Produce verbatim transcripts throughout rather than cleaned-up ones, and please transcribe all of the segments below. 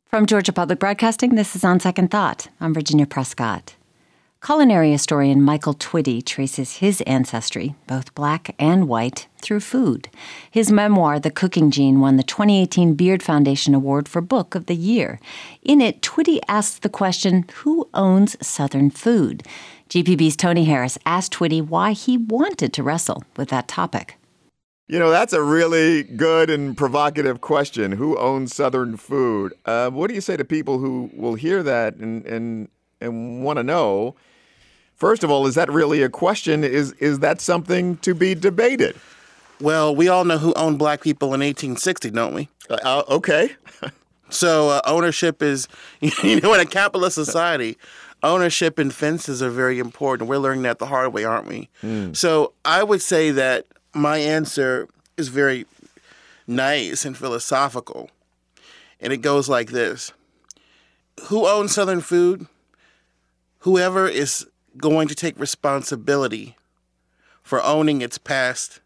From Georgia Public Broadcasting, this is On Second Thought. I'm Virginia Prescott. Culinary historian Michael Twitty traces his ancestry, both black and white, through food. His memoir, The Cooking Gene, won the twenty eighteen Beard Foundation Award for Book of the Year. In it, Twitty asks the question, who owns Southern food? G P B's Tony Harris asked Twitty why he wanted to wrestle with that topic. You know, that's a really good and provocative question. Who owns Southern food? Uh, what do you say to people who will hear that and and, and want to know? First of all, is that really a question? Is is that something to be debated? Well, we all know who owned black people in eighteen sixty, don't we? Uh, okay. So uh, ownership is, you know, in a capitalist society, ownership and fences are very important. We're learning that the hard way, aren't we? Mm. So I would say that my answer is very nice and philosophical, and it goes like this. Who owns Southern food? Whoever is going to take responsibility for owning its past,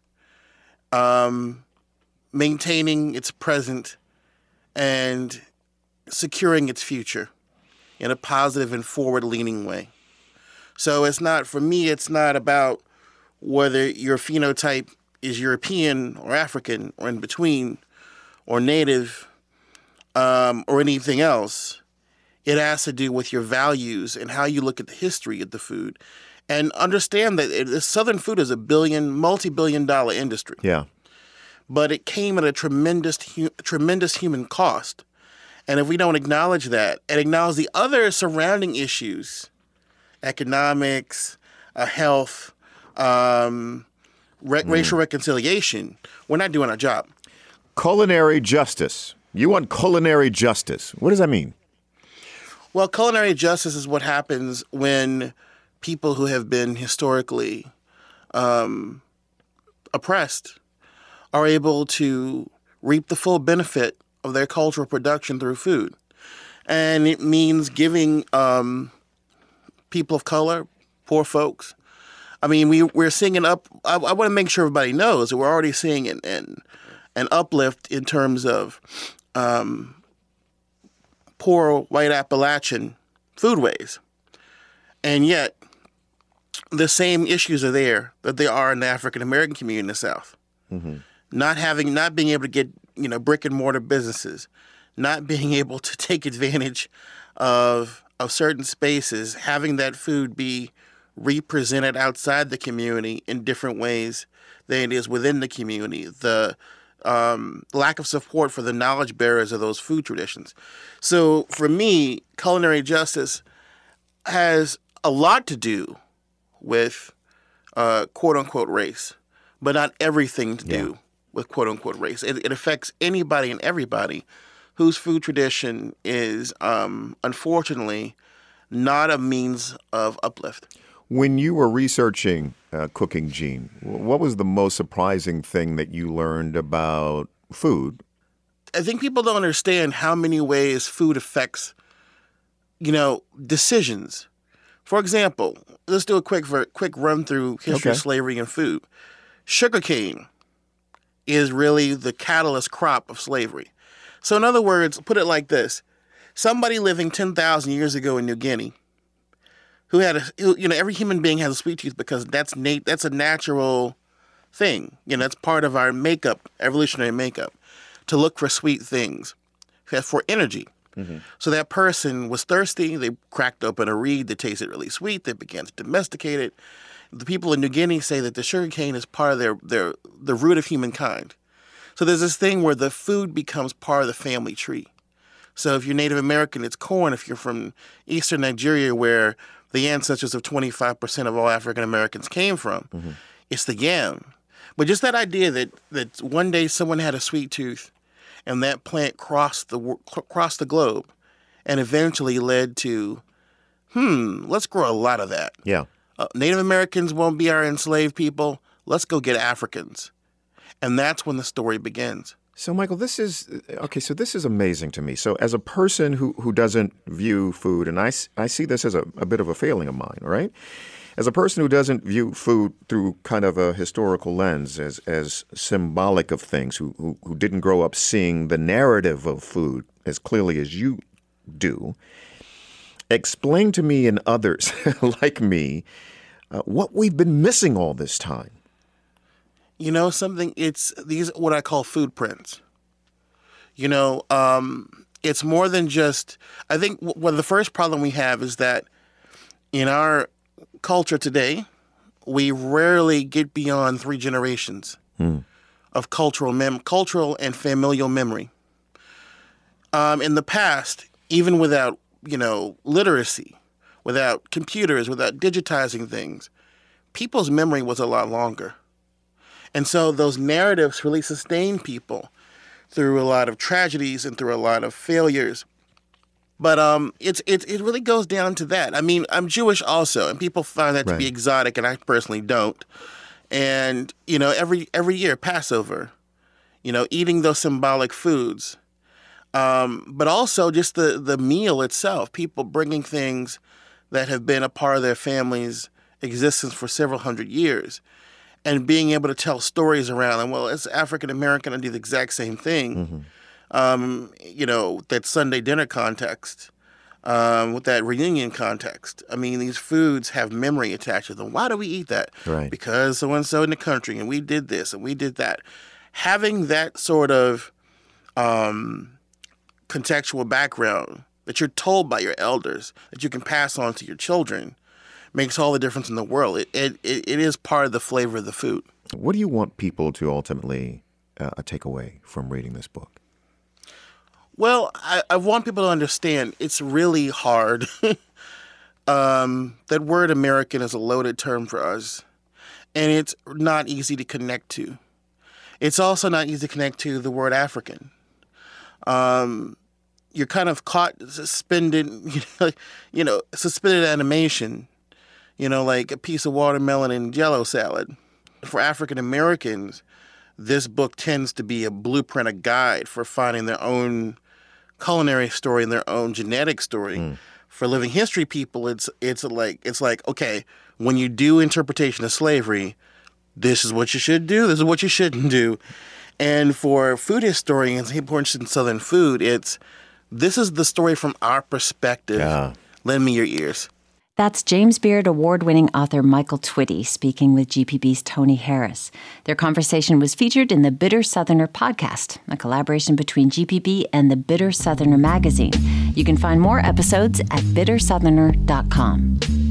um, maintaining its present, and securing its future in a positive and forward-leaning way. So it's not, for me, it's not about whether your phenotype is European or African or in between or native um, or anything else. It has to do with your values and how you look at the history of the food. And understand that it, Southern food is a billion, multi-billion dollar industry. Yeah. But it came at a tremendous, hu- tremendous human cost. And if we don't acknowledge that and acknowledge the other surrounding issues, economics, uh, health, um, re- mm. racial reconciliation, we're not doing our job. Culinary justice. You want culinary justice. What does that mean? Well, culinary justice is what happens when people who have been historically um, oppressed are able to reap the full benefit of their cultural production through food. And it means giving um, people of color, poor folks, I mean, we, we're seeing an up, I, I want to make sure everybody knows that we're already seeing an, an, an uplift in terms of um, poor white Appalachian foodways. And yet, the same issues are there that there are in the African-American community in the South. Mm-hmm. Not having, not being able to get, you know, brick and mortar businesses, not being able to take advantage of of certain spaces, having that food be represented outside the community in different ways than it is within the community. The um, lack of support for the knowledge bearers of those food traditions. So for me, culinary justice has a lot to do with uh, quote unquote race, but not everything to do yeah. with quote unquote race. It, it affects anybody and everybody whose food tradition is um, unfortunately not a means of uplift. When you were researching uh, Cooking Gene, what was the most surprising thing that you learned about food? I think people don't understand how many ways food affects, you know, decisions. For example, let's do a quick quick run through history okay. of slavery and food. Sugarcane is really the catalyst crop of slavery. So in other words, put it like this. Somebody living ten thousand years ago in New Guinea who had a, who, you know, every human being has a sweet tooth because that's nat- that's a natural thing. You know, that's part of our makeup, evolutionary makeup, to look for sweet things, for energy. Mm-hmm. So that person was thirsty. They cracked open a reed that tasted really sweet. They began to domesticate it. The people in New Guinea say that the sugarcane is part of their, their the root of humankind. So there's this thing where the food becomes part of the family tree. So if you're Native American, it's corn. If you're from eastern Nigeria, where the ancestors of twenty-five percent of all African Americans came from, mm-hmm. it's the yam. But just that idea that that one day someone had a sweet tooth, and that plant crossed the crossed the globe, and eventually led to, hmm, let's grow a lot of that. Yeah. Uh, Native Americans won't be our enslaved people. Let's go get Africans. And that's when the story begins. So, Michael, this is, okay, so this is amazing to me. So as a person who, who doesn't view food, and I, I see this as a, a bit of a failing of mine, right? As a person who doesn't view food through kind of a historical lens, as as symbolic of things, who, who, who didn't grow up seeing the narrative of food as clearly as you do. Explain to me and others like me uh, what we've been missing all this time. You know, something, it's these what I call food prints. You know, um, it's more than just, I think w- well, the first problem we have is that in our culture today, we rarely get beyond three generations hmm. of cultural mem- cultural and familial memory. Um, in the past, even without, you know, literacy, without computers, without digitizing things, people's memory was a lot longer. And so those narratives really sustain people through a lot of tragedies and through a lot of failures. But um, it's it it really goes down to that. I mean, I'm Jewish also, and people find that right. to be exotic, and I personally don't. And you know, every every year Passover, you know, eating those symbolic foods, um, but also just the the meal itself. People bringing things that have been a part of their family's existence for several hundred years, and being able to tell stories around them. Well, as African American, I do the exact same thing. Mm-hmm. Um, you know, that Sunday dinner context, um, with that reunion context. I mean, these foods have memory attached to them. Why do we eat that? Right. Because so-and-so in the country, and we did this, and we did that. Having that sort of um, contextual background that you're told by your elders, that you can pass on to your children, makes all the difference in the world. It, it, it is part of the flavor of the food. What do you want people to ultimately uh, take away from reading this book? Well, I, I want people to understand it's really hard. um, that word American is a loaded term for us, and it's not easy to connect to. It's also not easy to connect to the word African. Um, you're kind of caught suspended, you know, you know, suspended animation, you know, like a piece of watermelon and Jell-O salad. For African Americans, this book tends to be a blueprint, a guide for finding their own culinary story and their own genetic story. Mm. For living history people, it's it's like it's like okay, when you do interpretation of slavery, this is what you should do, this is what you shouldn't do. And for food historians, people interested in Southern food, it's this is the story from our perspective. Yeah. Lend me your ears. That's James Beard Award-winning author Michael Twitty speaking with G P B's Tony Harris. Their conversation was featured in the Bitter Southerner podcast, a collaboration between G P B and the Bitter Southerner magazine. You can find more episodes at bitter southerner dot com.